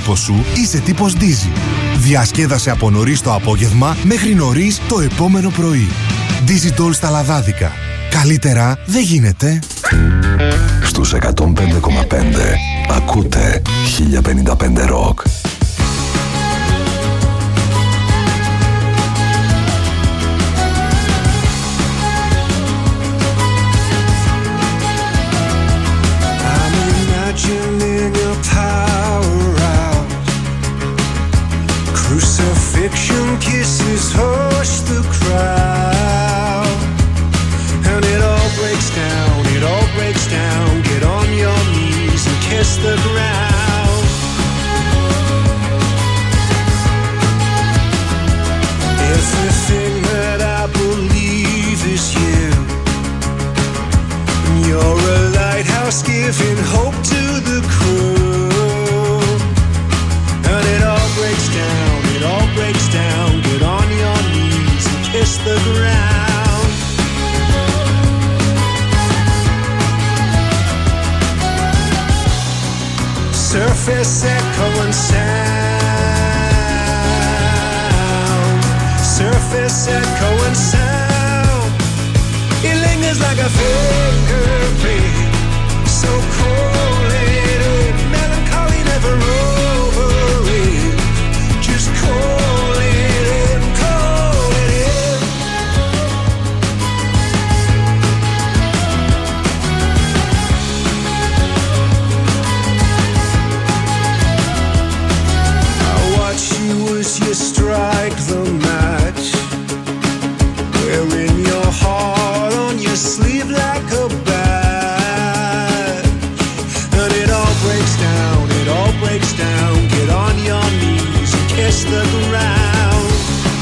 τύπος σου είσαι τύπος Dizzy. Διασκέδασε από νωρίς το απόγευμα μέχρι νωρίς το επόμενο πρωί. Dizzy Doll στα λαδάδικα. Καλύτερα δεν γίνεται. Στους 105,5 ακούτε 1055 Rock. Crucifixion kisses hush the crowd, and it all breaks down, get on your knees and kiss the ground. Everything that I believe is you, you're a lighthouse giving hope to the crew, and it all breaks down, get on your knees and kiss the ground. Surface echo and sound, surface echo and sound. It lingers like a fingerprint, so cold-headed, melancholy never over it. Just call it in, call it in. I watch you as you strike the match, wearing your heart on your sleeve like a badge. And it all breaks down, get on your knees and kiss the ground.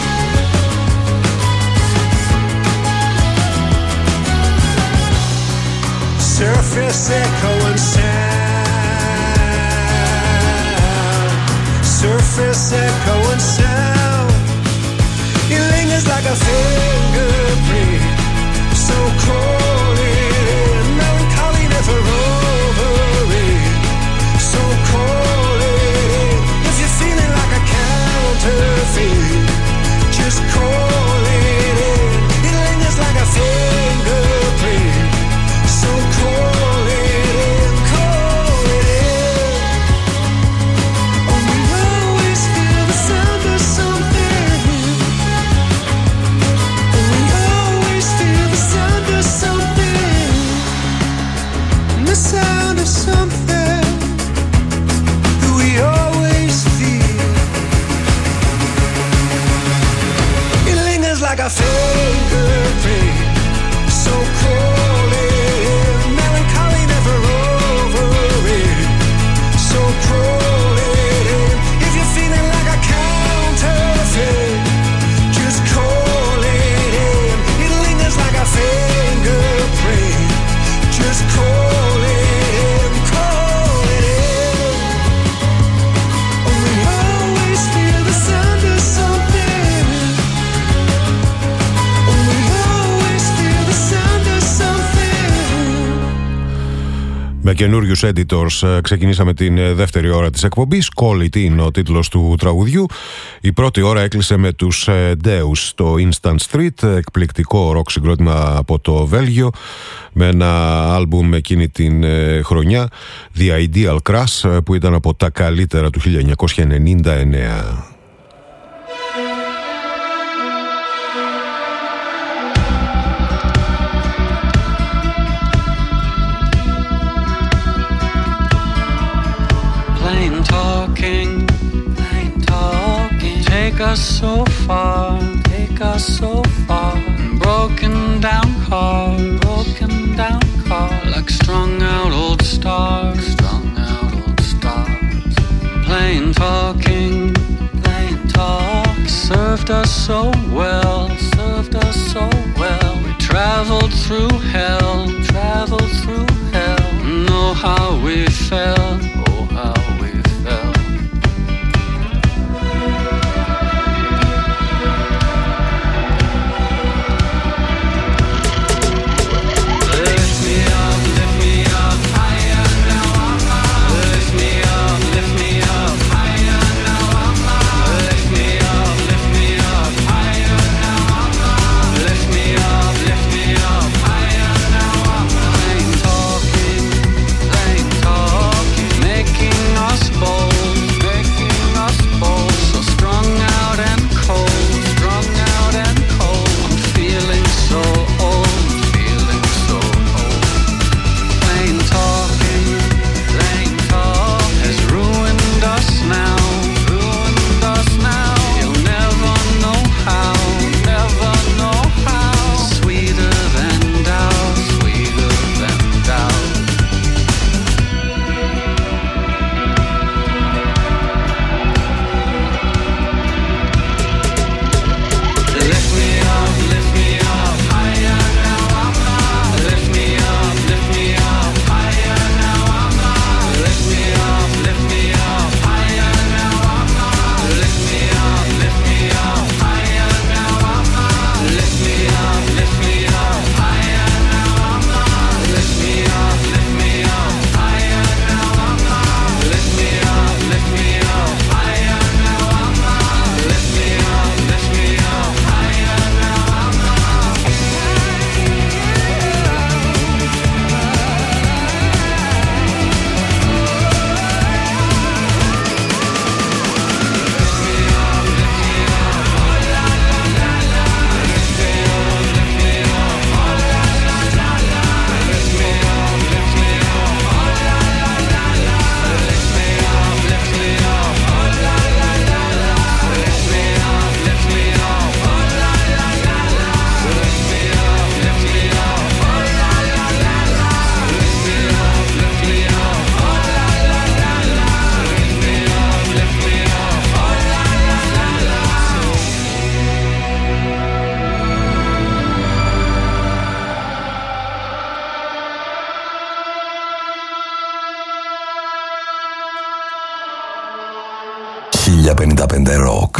Surface echo and sound, surface echo and sound. It lingers like a fingerprint, so cold-headed, melancholy never over it. So cold-headed, if you're feeling like a counterfeit, just call it in. It lingers like a fingerprint, so cold-headed, call it in. Oh, we always feel the sound of something. Oh, we always feel the sound of something. The sound of something that we always feel. It lingers like a fingerprint, so cold-headed, melancholy never over it. So cold-headed, if you're feeling like a counterfeit, just call it in. It lingers like a fingerprint, just call it in, call it in. Oh, we always feel the sound of something. Oh, we always feel the sound of something. Με καινούριους editors ξεκινήσαμε την δεύτερη ώρα της εκπομπής. Call It είναι ο τίτλος του τραγουδιού. Η πρώτη ώρα έκλεισε με τους Deus στο Instant Street, εκπληκτικό ροκ συγκρότημα από το Βέλγιο, με ένα άλμπουμ εκείνη την χρονιά, The Ideal Crush, που ήταν από τα καλύτερα του 1999. Take us so far. Broken down car, like strung out old stars. Plain talking, served us so well. We traveled through hell. Know how we felt. Lift me up higher. 1055 Rock.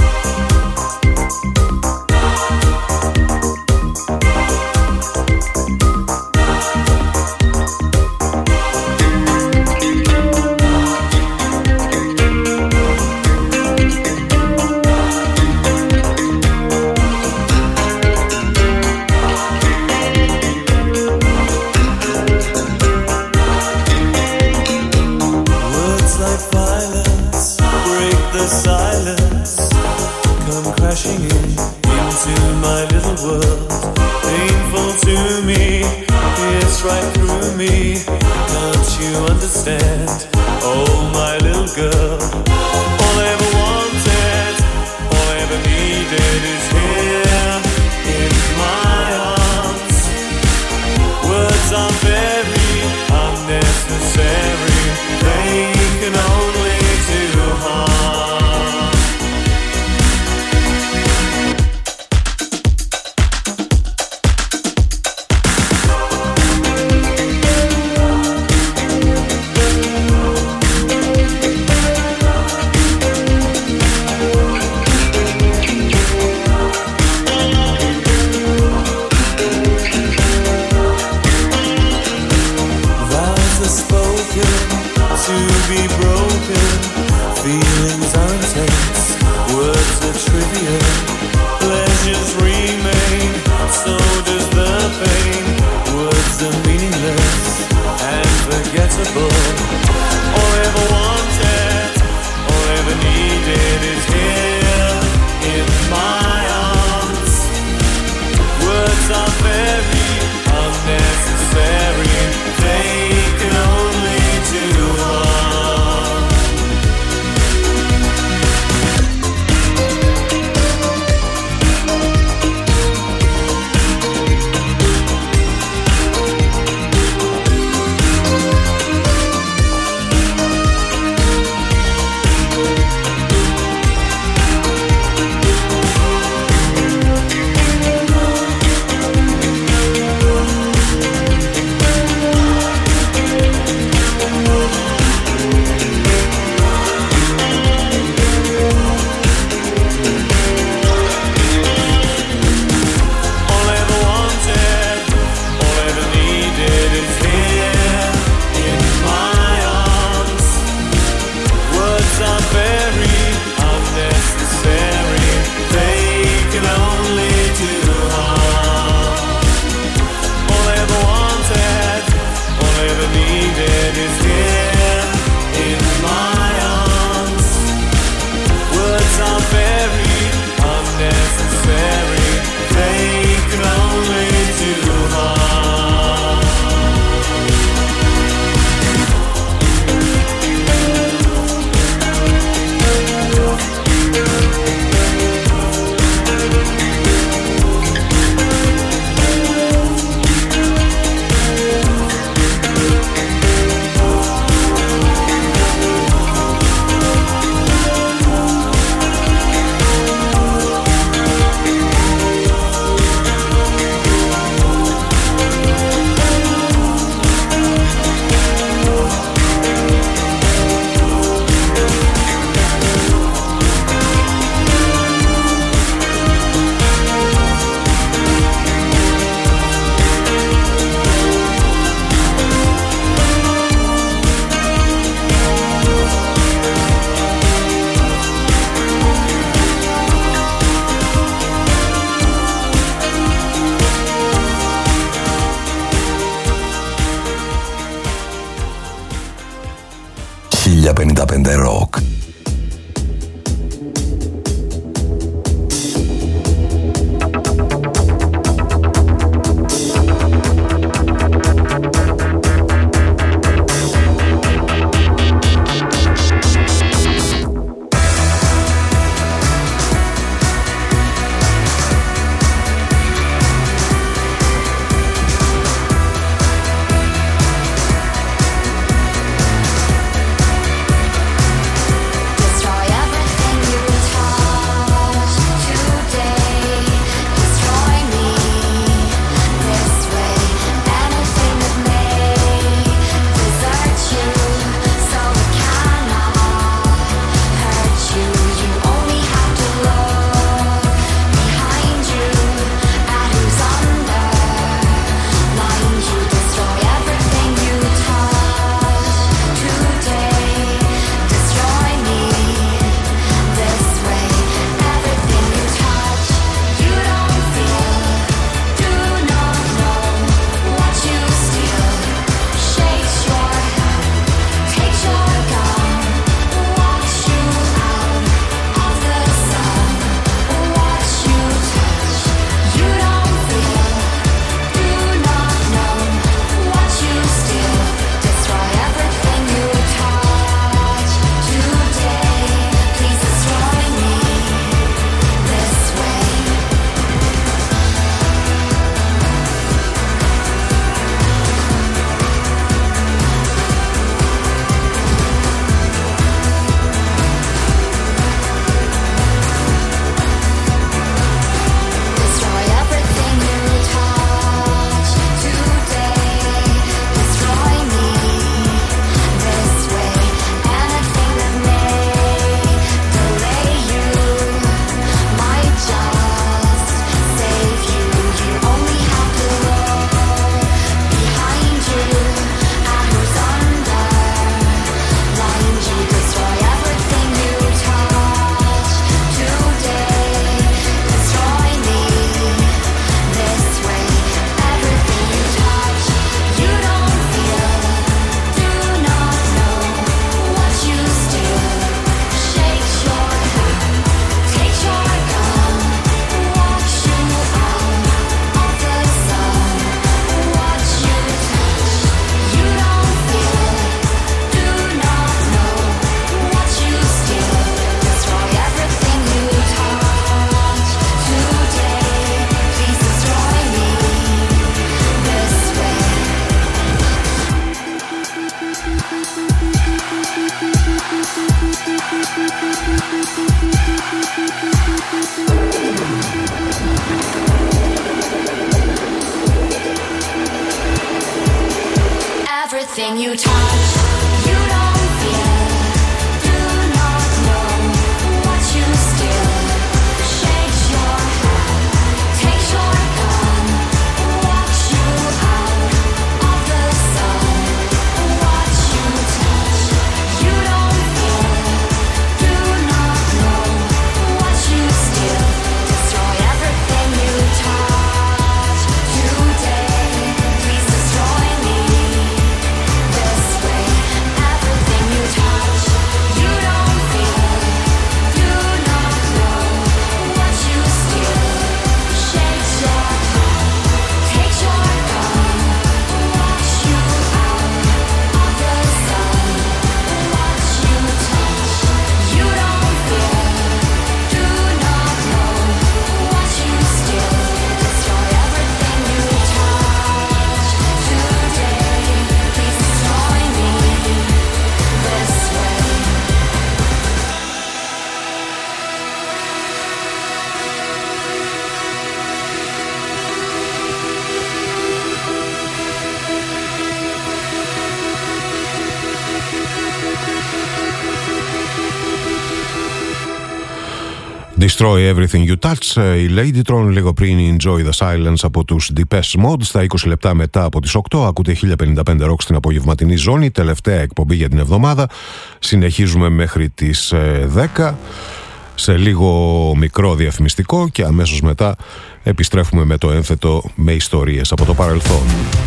Destroy Everything You Touch, η Ladytron, λίγο πριν Enjoy the Silence από τους Depeche Mode. Στα 20 λεπτά μετά από τις 8 ακούτε 1055 Rock στην απογευματινή ζώνη, τελευταία εκπομπή για την εβδομάδα. Συνεχίζουμε μέχρι τις 10, σε λίγο μικρό διαφημιστικό και αμέσως μετά επιστρέφουμε με το ένθετο με ιστορίες από το παρελθόν.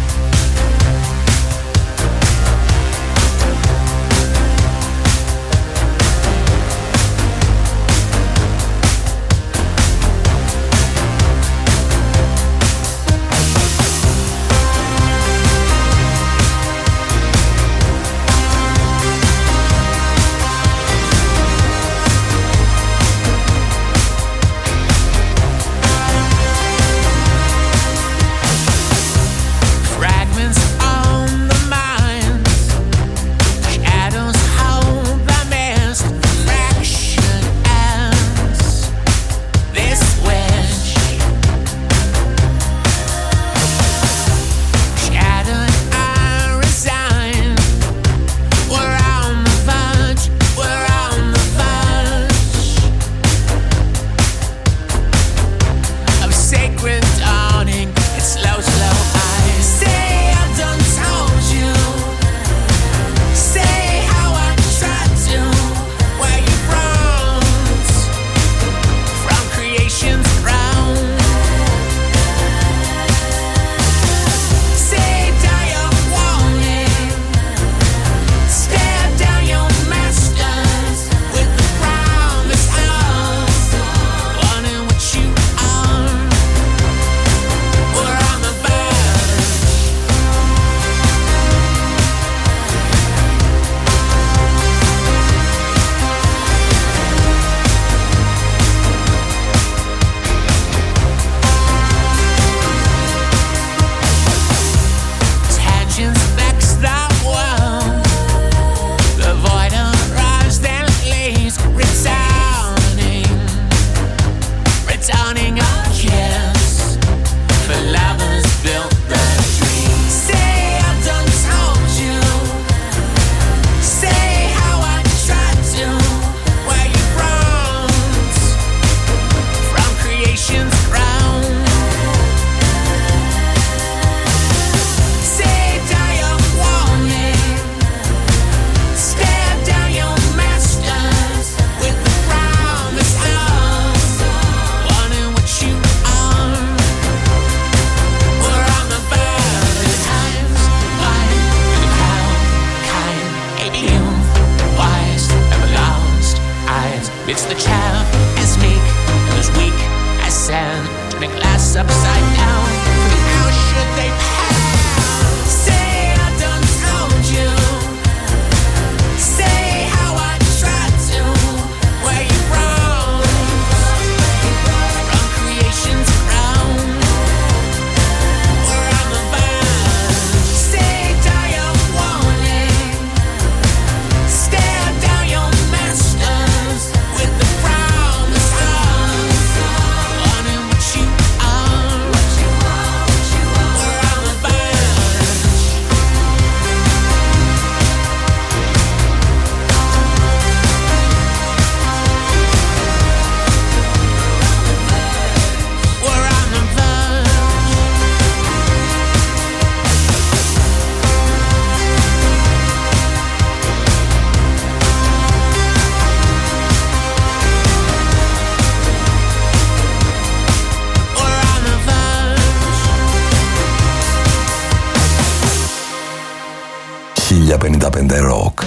Rock.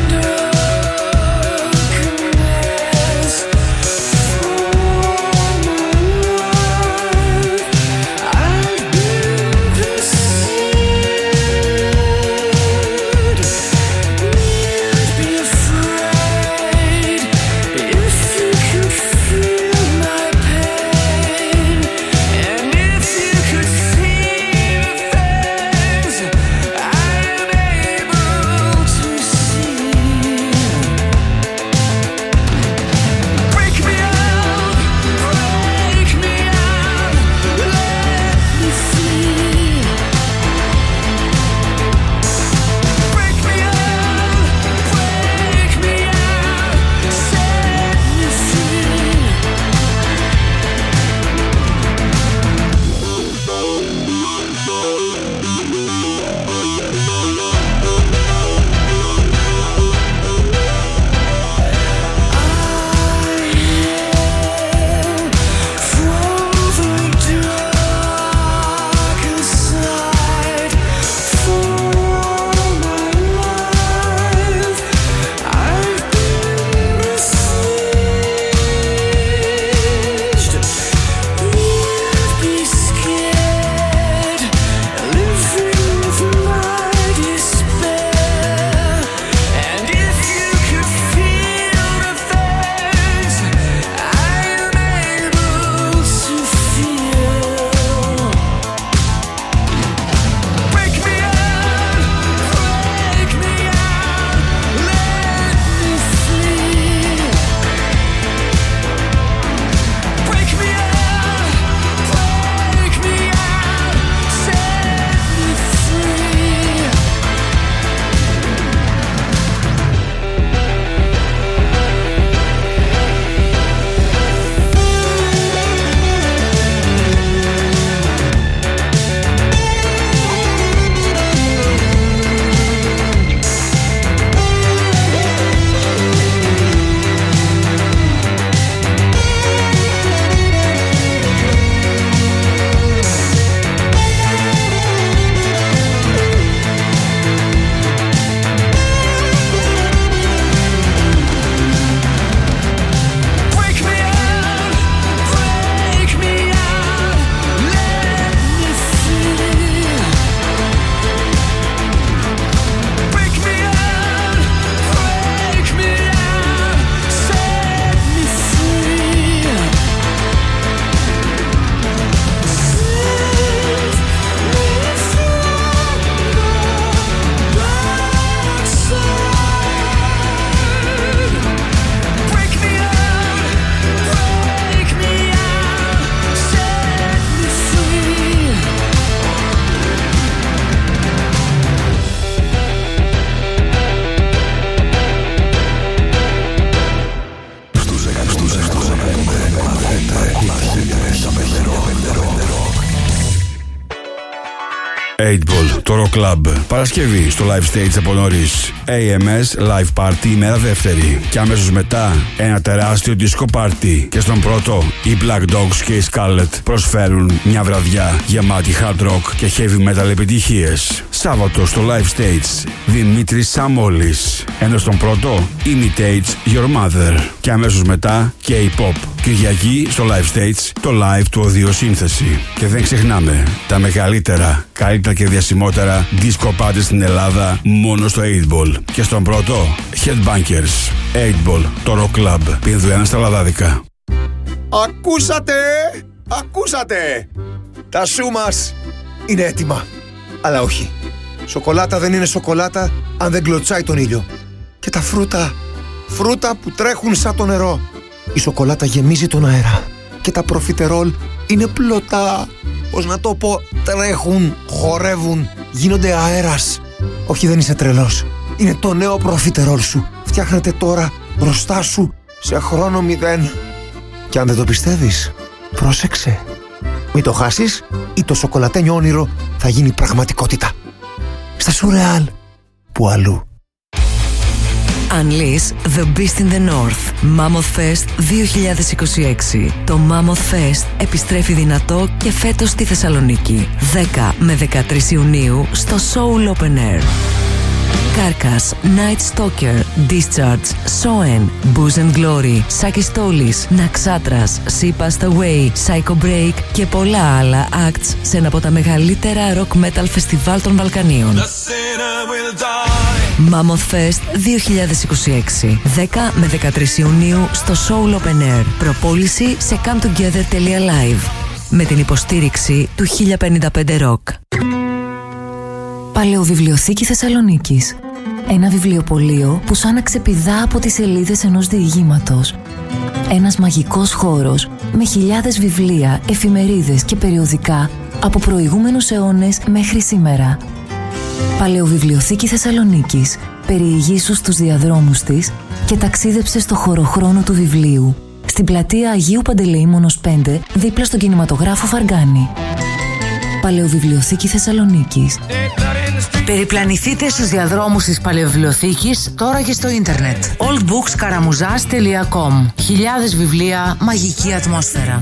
My 8ball, το Rock Club. Παρασκευή στο live stage από νωρίς. AMS live party ημέρα δεύτερη. Και αμέσως μετά ένα τεράστιο disco party. Και στον πρώτο οι Black Dogs και οι Scarlet προσφέρουν μια βραδιά γεμάτη hard rock και heavy metal επιτυχίες. Σάββατο στο live stage Δημήτρης Σαμόλης. Ενώ στον πρώτο Imitates Your Mother. Και αμέσως μετά και η pop. Κυριακή στο live stage το live του οδιοσύνθεση. Και δεν ξεχνάμε τα μεγαλύτερα, καλύτερα και διασημότερα disco party στην Ελλάδα μόνο στο 8ball. Και στον πρώτο Headbangers 8ball, το Rock Club, Πινδουένα στα Λαδάδικα. Ακούσατε! Τα σου μας είναι έτοιμα. Αλλά όχι, σοκολάτα δεν είναι σοκολάτα αν δεν κλωτσάει τον ήλιο. Και τα φρούτα που τρέχουν σαν το νερό. Η σοκολάτα γεμίζει τον αέρα και τα προφιτερόλ είναι πλωτά. Πώς να το πω, τρέχουν, χορεύουν, γίνονται αέρας. Όχι, δεν είσαι τρελός. Είναι το νέο προφιτερόλ σου. Φτιάχνεται τώρα μπροστά σου σε χρόνο 0. Και αν δεν το πιστεύεις, πρόσεξε. Μην το χάσεις ή το σοκολατένιο όνειρο θα γίνει πραγματικότητα. Στα Σουρεάλ, που αλλού. Unleash the Beast in the North. Mammoth Fest 2026. Το Mammoth Fest επιστρέφει δυνατό και φέτος στη Θεσσαλονίκη. 10 με 13 Ιουνίου στο Soul Open Air. Carcass, Night Stalker, Discharge, Soen, Booze and Glory, Sakistolis, Naxatras, Sea Passed Away, Psycho Break και πολλά άλλα acts σε ένα από τα μεγαλύτερα rock metal φεστιβάλ των Βαλκανίων. Mammoth Fest 2026. 10 με 13 Ιουνίου στο Soul Open Air. Προπόληση σε cometogether.live με την υποστήριξη του 1055 Rock. Παλαιοβιβλιοθήκη Θεσσαλονίκης. Ένα βιβλιοπωλείο που σαν να ξεπηδά από τις σελίδες ενός διηγήματος. Ένας μαγικός χώρος με χιλιάδες βιβλία, εφημερίδες και περιοδικά από προηγούμενους αιώνες μέχρι σήμερα. Παλαιοβιβλιοθήκη Θεσσαλονίκης. Περιηγήσου στους διαδρόμους της και ταξίδεψε στο χωροχρόνο του βιβλίου. Στην πλατεία Αγίου Παντελεήμονος 5, δίπλα στον κινηματογράφο Φαργκάνη. Παλαιοβιβλιοθήκη Θεσσαλονίκης. Περιπλανηθείτε στους διαδρόμους της Παλαιοβιβλιοθήκης τώρα και στο ίντερνετ. oldbookskaramuzas.com. Χιλιάδες βιβλία, μαγική ατμόσφαιρα.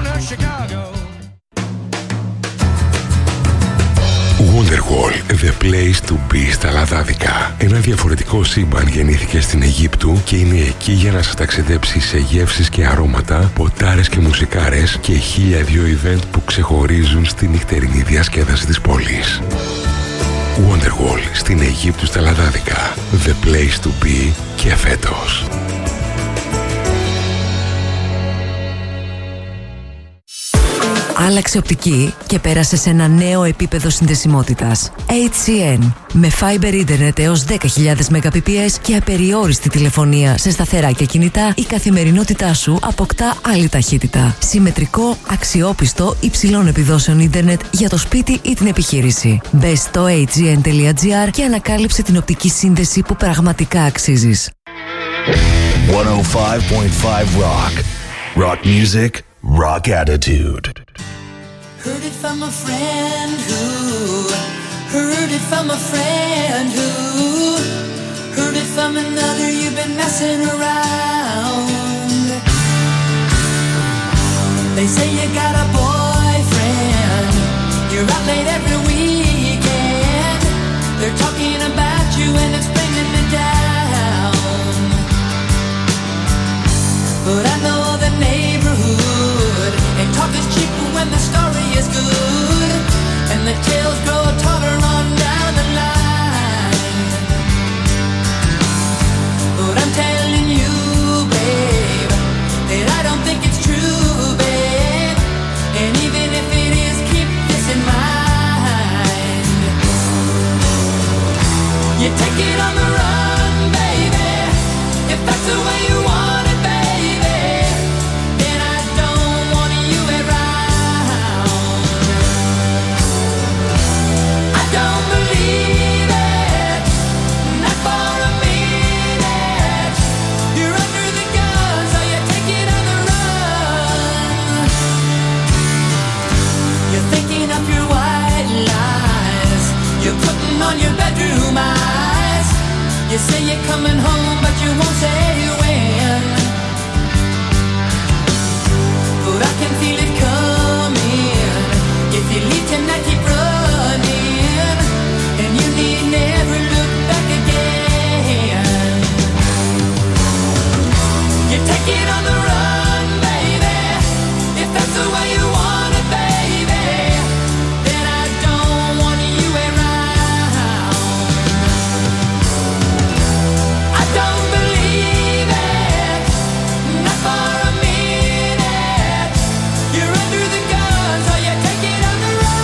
Wonderwall, the place to be στα Λαδάδικα. Ένα διαφορετικό σύμπαν γεννήθηκε στην Αιγύπτου και είναι εκεί για να σας ταξιδέψει σε γεύσεις και αρώματα, ποτάρες και μουσικάρες και 1002 event που ξεχωρίζουν στη νυχτερινή διασκέδαση της πόλης. Wonderwall στην Αιγύπτου στα Λαδάδικα. The place to be και φέτος. Άλλαξε οπτική και πέρασε σε ένα νέο επίπεδο συνδεσιμότητας. HCN. Με Fiber Internet έως 10.000 Mbps και απεριόριστη τηλεφωνία σε σταθερά και κινητά, η καθημερινότητά σου αποκτά άλλη ταχύτητα. Συμμετρικό, αξιόπιστο, υψηλών επιδόσεων ίντερνετ για το σπίτι ή την επιχείρηση. Μπες στο hgn.gr και ανακάλυψε την οπτική σύνδεση που πραγματικά αξίζεις. 105.5 Rock. Rock music, rock attitude. Heard it from a friend who heard it from a friend who heard it from another. You've been messing around. They say you got a boyfriend. You're out late every weekend. They're talking about you and it's bringing me down. But I know the neighborhood, and talk is cheap when the story is good, and the tales grow taller on down the line. But I'm telling you, babe, that I don't think it's true, babe. And even if it is, keep this in mind. You take it on the run, baby, if that's the way you want it, baby. Then I don't want you around. say you're coming home, but you won't say when. But I can feel it coming. If you leave tonight, keep running, and you need never look back again. You take it on the run, baby. If that's the way you want it, baby, then I don't want you around. I don't believe it, not for a minute. You're under the gun, so you take it on the run.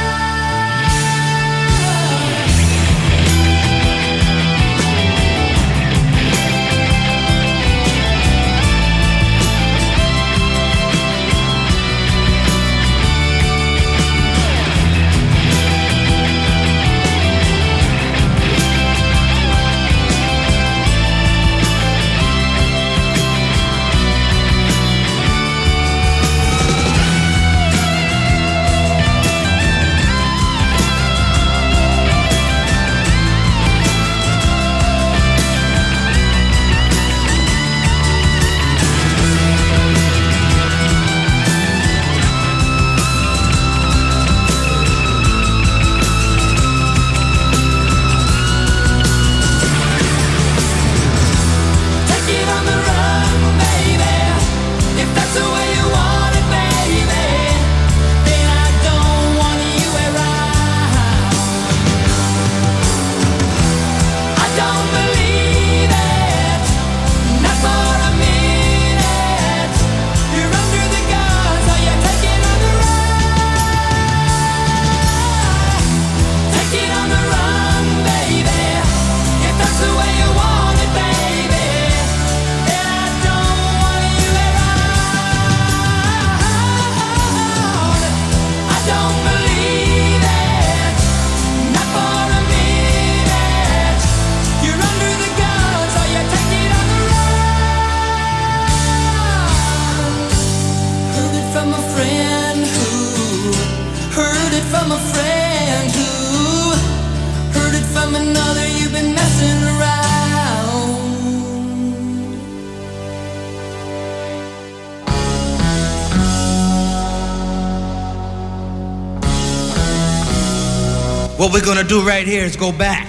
What we're gonna do right here is go back.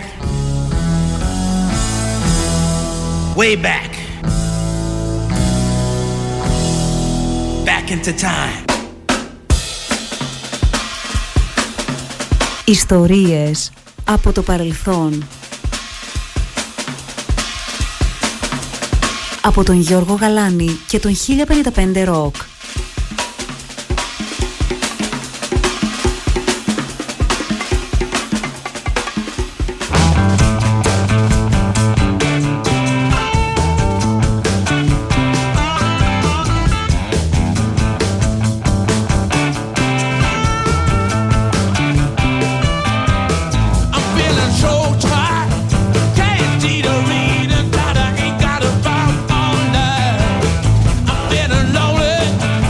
Way back. Back into time. Ιστορίες από το παρελθόν. Από τον Γιώργο Γαλάνη και τον 1055 Rock. Lonely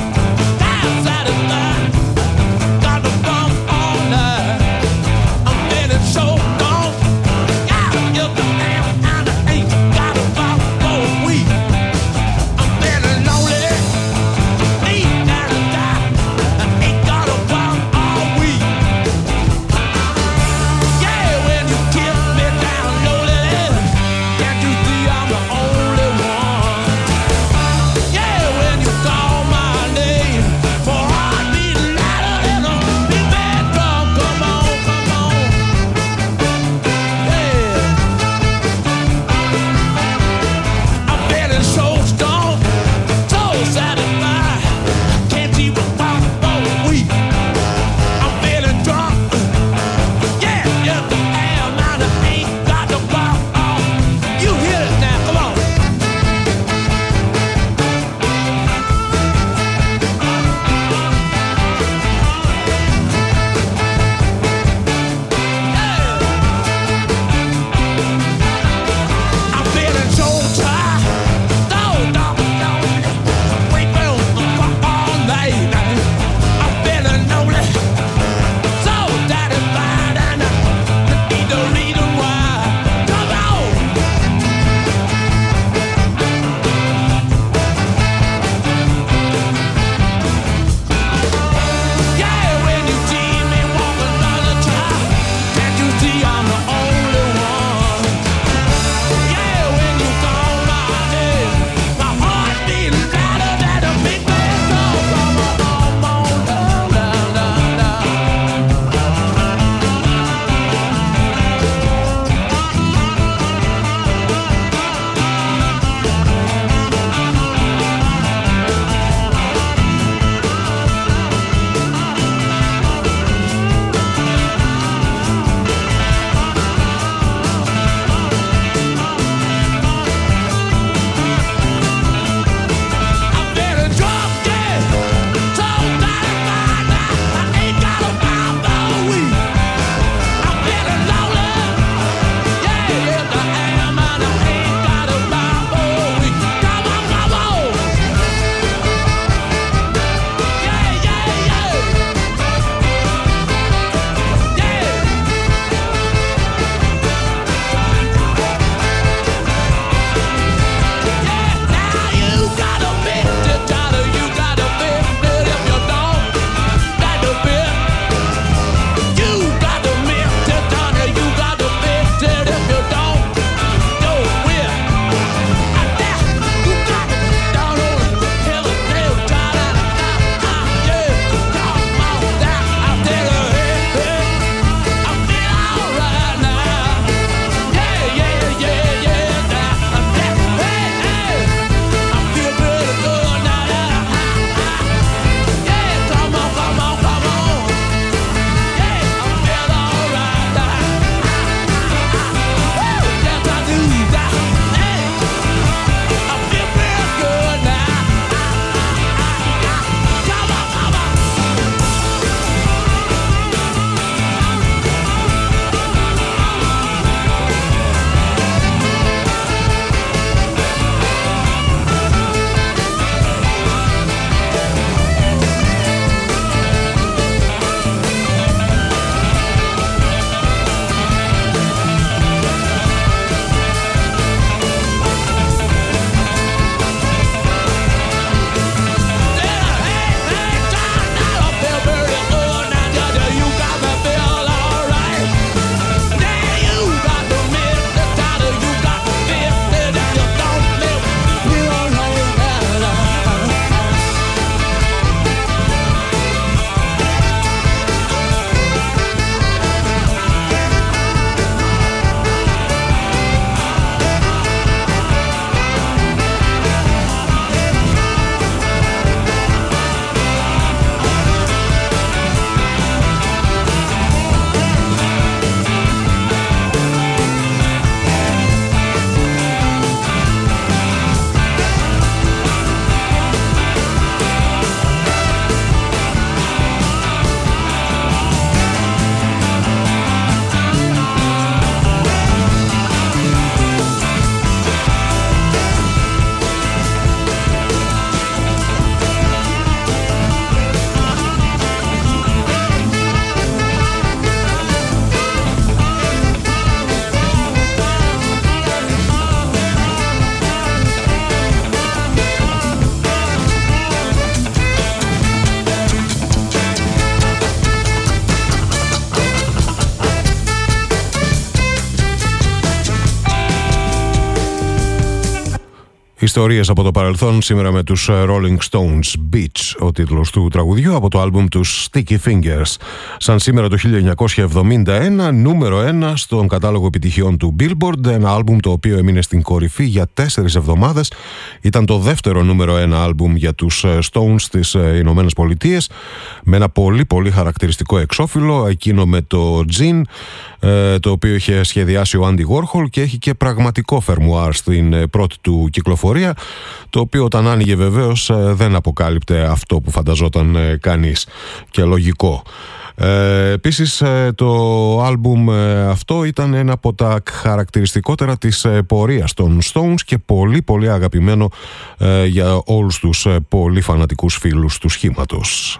Ιστορίες από το παρελθόν, σήμερα με τους Rolling Stones. Beach, ο τίτλος του τραγουδιού από το άλμπουμ τους Sticky Fingers. Σαν σήμερα το 1971, νούμερο 1 στον κατάλογο επιτυχιών του Billboard, ένα άλμπουμ το οποίο έμεινε στην κορυφή για 4 εβδομάδες. Ήταν το δεύτερο νούμερο 1 άλμπουμ για τους Stones στις Ηνωμένες Πολιτείες, με ένα πολύ πολύ χαρακτηριστικό εξώφυλλο, εκείνο με το jean, το οποίο είχε σχεδιάσει ο Andy Warhol και έχει και πραγματικό φερμουάρ στην πρώτη του κυκλοφορία, το οποίο όταν άνοιγε βεβαίως δεν αποκάλυπτε αυτό που φανταζόταν κανείς, και λογικό. Επίσης το άλμπουμ αυτό ήταν ένα από τα χαρακτηριστικότερα της πορείας των Stones και πολύ πολύ αγαπημένο για όλους τους πολύ φανατικούς φίλους του σχήματος.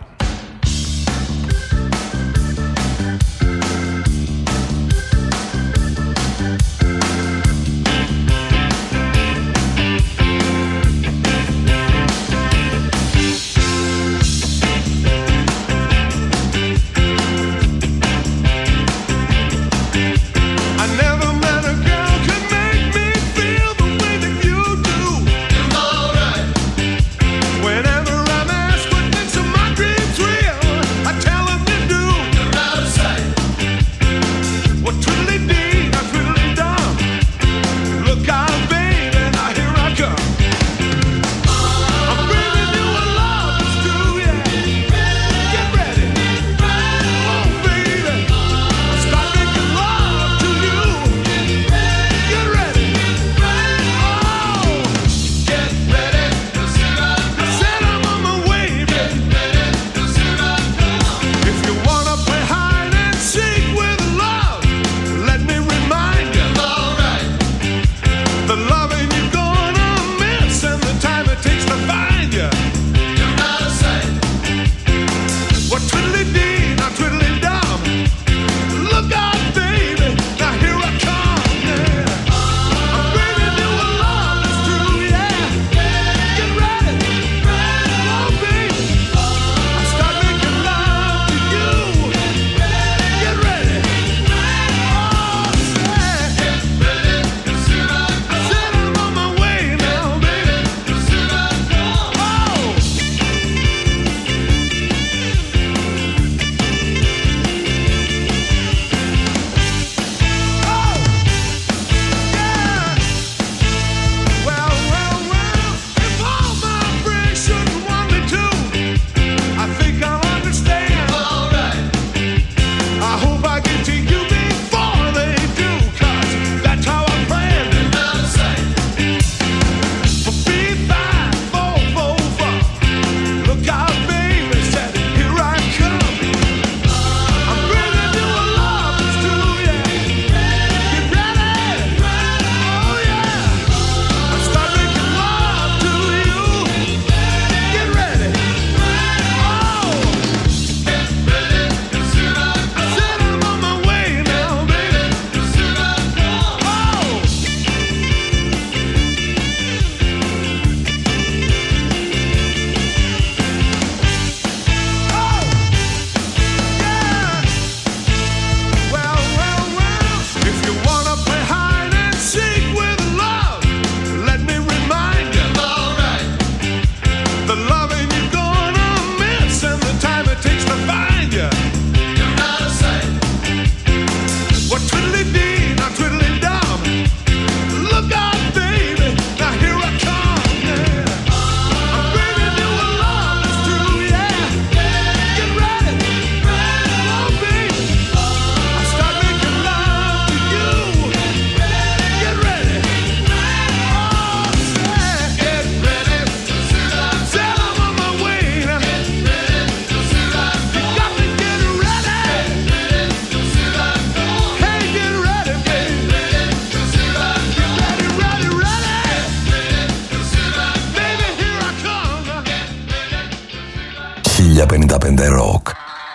Rock.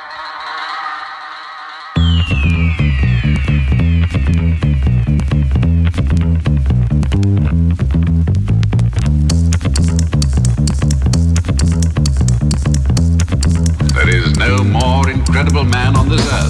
There is no more incredible man on this earth.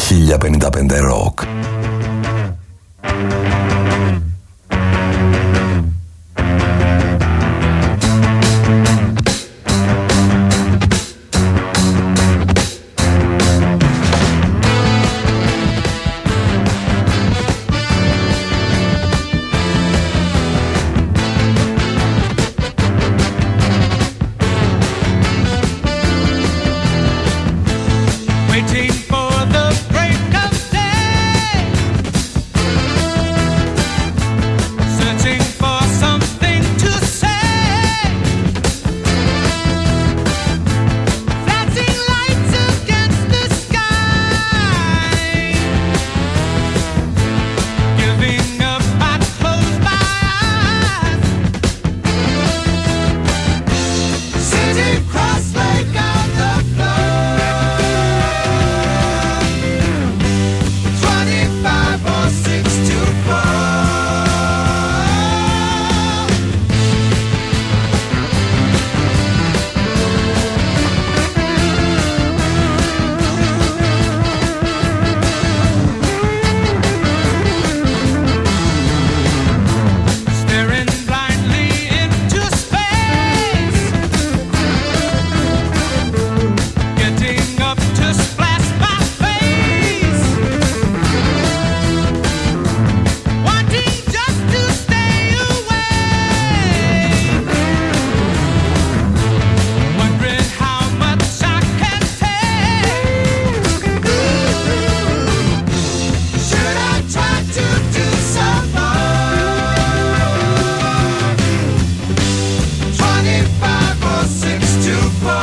1055 Rock. Waiting for the break of day. Searching for something to say. Flashing lights against the sky. Giving up, I close my eyes. Sitting cross-legged on the floor. 25 or 6 to 4. Staring blindly into space. Getting up to splash my face. Wanting just to stay away. Wondering how much I can take. Should I try to do some more? 25 or 6 to 4.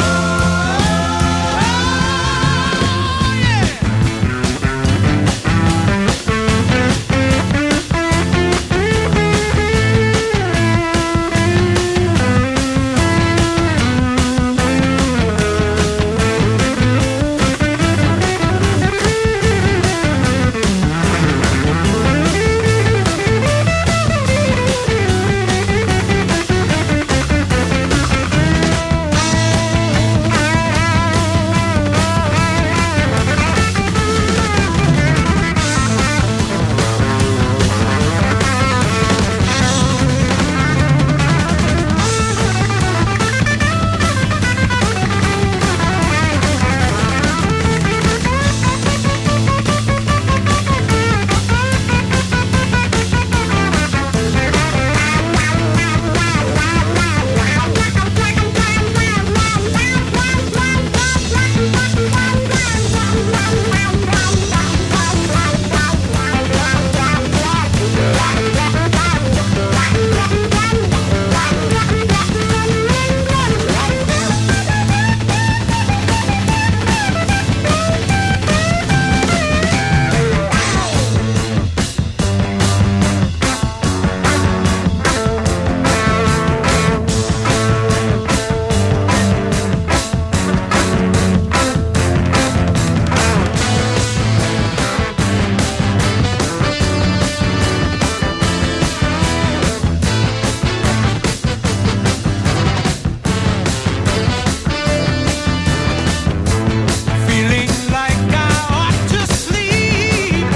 Feeling like I ought to sleep.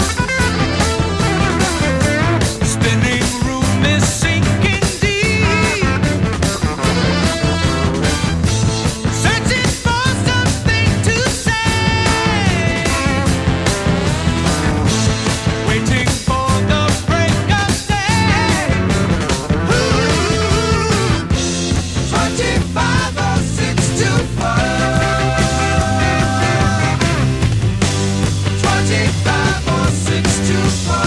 Spinning room is sinking deep. Searching for something to say. Waiting for the break of day. 25 or 6 to 4. 25 or 6 to 4.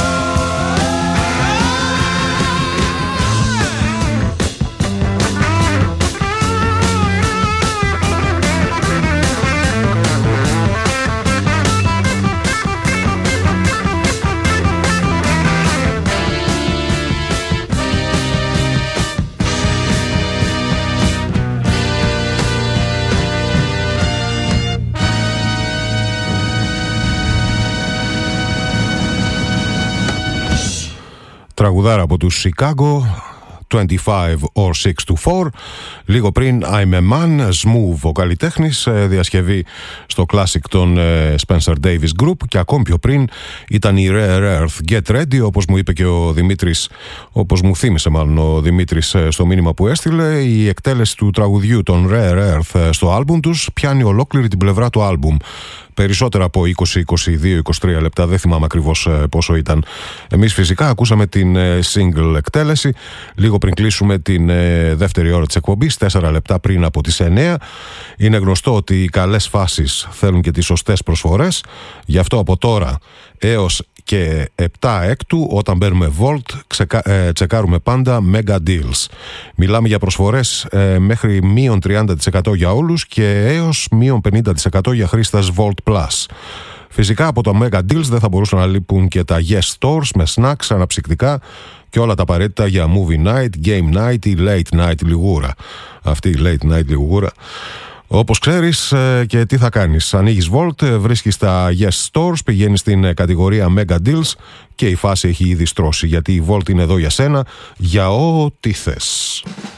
Τραγουδάρα από τους Σικάγκο, 25 or 6 to 4. Λίγο πριν I'm a Man, Smooth ο καλλιτέχνης, διασκευή στο classic των Spencer Davis Group, και ακόμη πιο πριν ήταν η Rare Earth Get Ready, όπως μου είπε και ο Δημήτρης, όπως μου θύμισε μάλλον ο Δημήτρης στο μήνυμα που έστειλε. Η εκτέλεση του τραγουδιού των Rare Earth στο άλμπουμ τους πιάνει ολόκληρη την πλευρά του άλμπουμ. Περισσότερα από 20, 22, 23 λεπτά, δεν θυμάμαι ακριβώς πόσο ήταν. Εμείς φυσικά ακούσαμε την single εκτέλεση λίγο πριν κλείσουμε την δεύτερη ώρα της εκπομπής, 4 λεπτά πριν από τις 9. Είναι γνωστό ότι οι καλές φάσεις θέλουν και τις σωστές προσφορές. Γι' αυτό από τώρα έως και 7 έκτου, όταν μπαίνουμε Volt, τσεκάρουμε πάντα Mega Deals. Μιλάμε για προσφορές μέχρι μείον 30% για όλους και έως μείον 50% για χρήστες Volt Plus. Φυσικά από το Mega Deals δεν θα μπορούσαν να λείπουν και τα Yes Stores με snacks, αναψυκτικά και όλα τα απαραίτητα για movie night, game night ή late night λιγούρα. Αυτή η late night λιγούρα, όπως ξέρεις, και τι θα κάνεις. Ανοίγεις Volt, βρίσκεις τα Yes Stores, πηγαίνεις στην κατηγορία Mega Deals και η φάση έχει ήδη στρώσει, γιατί η Volt είναι εδώ για σένα για ό,τι θες.